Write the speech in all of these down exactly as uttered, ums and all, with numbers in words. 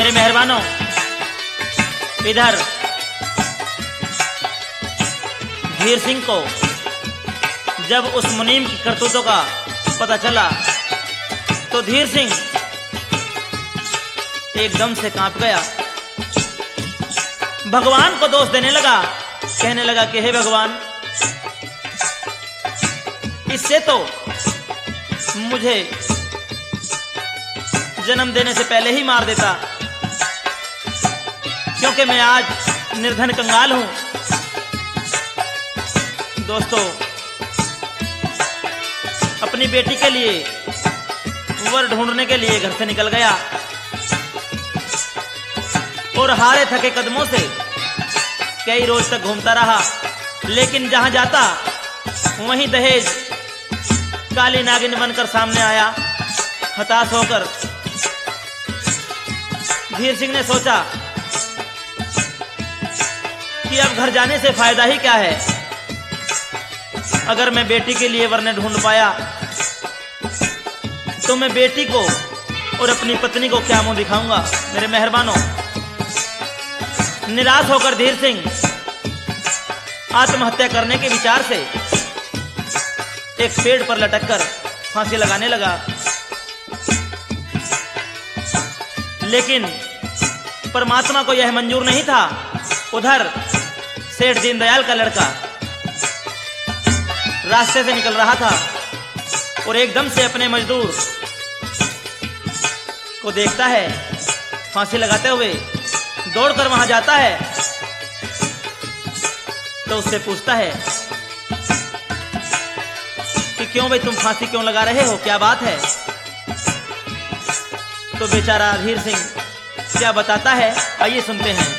मेरे मेहरबानों, इधर धीर सिंह को जब उस मुनीम की करतूतों का पता चला तो धीर सिंह एकदम से कांप गया। भगवान को दोष देने लगा, कहने लगा कि हे भगवान, इससे तो मुझे जन्म देने से पहले ही मार देता, क्योंकि मैं आज निर्धन कंगाल हूं। दोस्तों, अपनी बेटी के लिए वर ढूंढने के लिए घर से निकल गया और हारे थके कदमों से कई रोज तक घूमता रहा, लेकिन जहां जाता वहीं दहेज काली नागिन बनकर सामने आया। हताश होकर धीर सिंह ने सोचा कि अब घर जाने से फायदा ही क्या है। अगर मैं बेटी के लिए वरने ढूंढ पाया तो मैं बेटी को और अपनी पत्नी को क्या मुंह दिखाऊंगा। मेरे मेहरबानों, निराश होकर धीर सिंह आत्महत्या करने के विचार से एक पेड़ पर लटककर फांसी लगाने लगा, लेकिन परमात्मा को यह मंजूर नहीं था। उधर सेठ दीनदयाल का लड़का रास्ते से निकल रहा था और एकदम से अपने मजदूर को देखता है फांसी लगाते हुए, दौड़कर वहां जाता है तो उससे पूछता है कि क्यों भाई, तुम फांसी क्यों लगा रहे हो, क्या बात है। तो बेचारा धीर सिंह क्या बताता है, आइए सुनते हैं।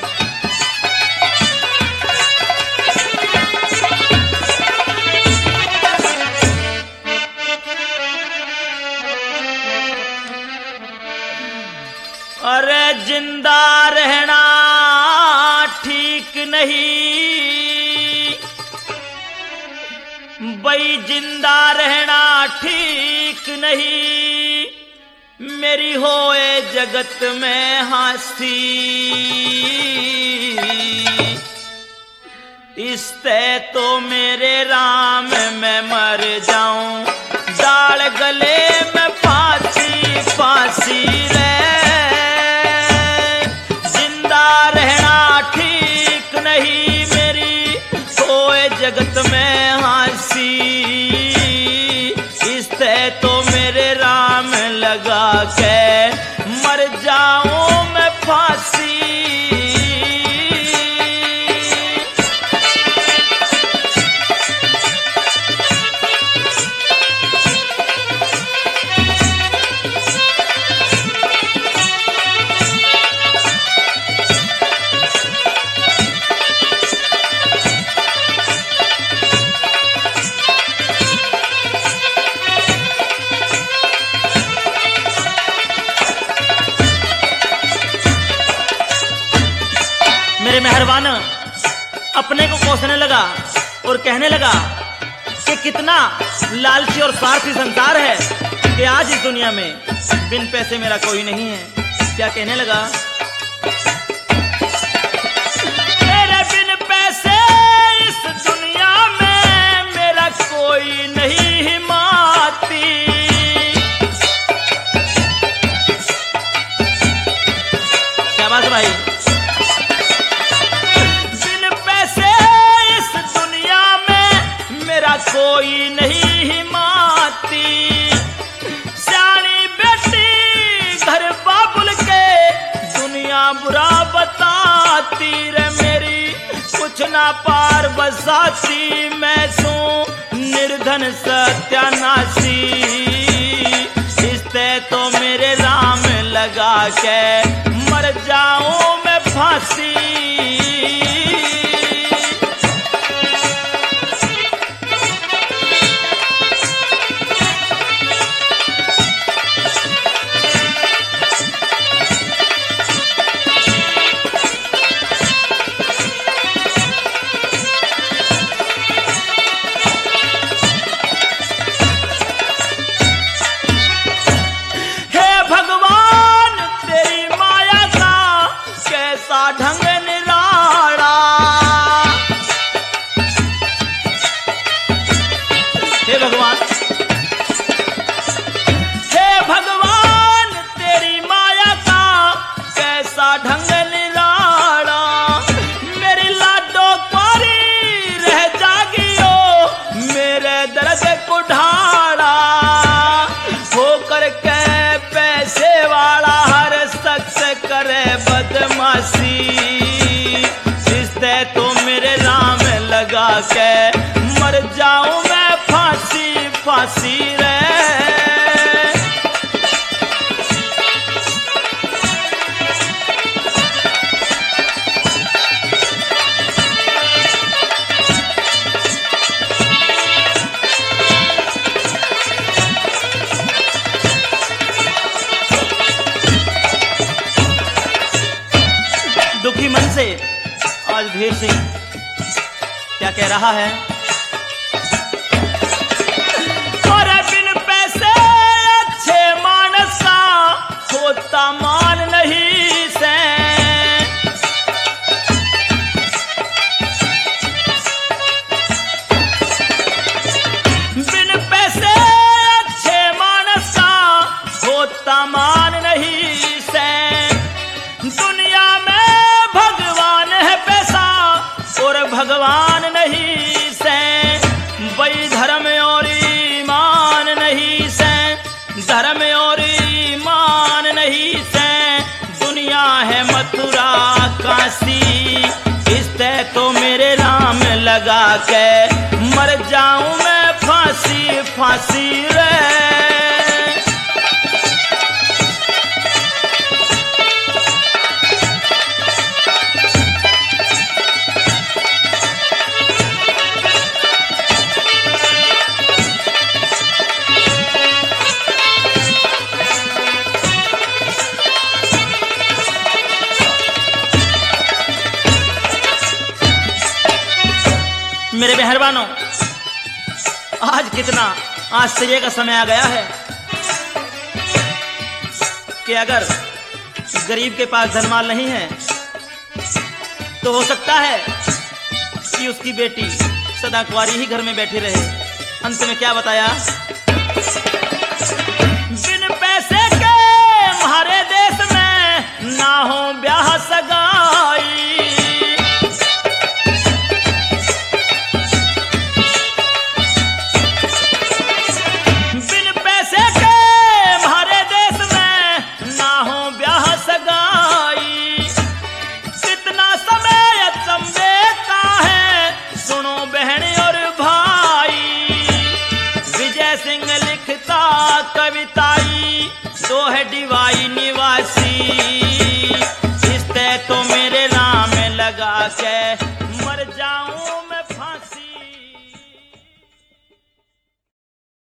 अरे जिंदा रहना ठीक नहीं भाई, जिंदा रहना ठीक नहीं, मेरी होए जगत में हंसी, इससे तो मेरे राम मैं मर जाऊं, डाल गले में फांसी फांसी रे, जिंदा रहना ठीक नहीं, मेरी होए जगत में हंसी, इससे तो मेरे राम लगा के मर जाऊं मैं फांसी। मेरे मेहरबान अपने को कोसने लगा और कहने लगा कि कितना लालची और स्वार्थी संसार है कि आज इस दुनिया में बिन पैसे मेरा कोई नहीं है। क्या कहने लगा, मेरे बिन पैसे इस दुनिया में मेरा कोई नहीं हिमाती, क्या बात भाई, कोई नहीं हिमाती, सियानी बेटी घर बाबुल के दुनिया बुरा बताती रे, मेरी कुछ ना पार बसाती, मैं सू निर्धन सत्यानाशी, इससे तो मेरे राम लगा के मर जाऊं मैं फांसी। भगवान तेरी माया का रणधीर सिंह क्या कह रहा है? और बिन पैसे अच्छे मानस का होता मान नहीं से। बिन पैसे अच्छे मानस का होता मान नहीं से। दुनिया में भगवान है पैसा और भगवान नहीं से। वही धर्म और ईमान नहीं से, धर्म और ईमान नहीं से। दुनिया है मथुरा काशी, इस तय तो मेरे राम लगा के मर जाऊं मैं फांसी फांसी रे। मेरे मेहरबानों, आज कितना आश्चर्य का समय आ गया है कि अगर गरीब के पास धनमाल नहीं है तो हो सकता है कि उसकी बेटी सदा कुंवारी ही घर में बैठी रहे। अंत में क्या बताया? बिन पैसे के हमारे देश में ना हो ब्याह सगाई। कविताई तो है डिवाइन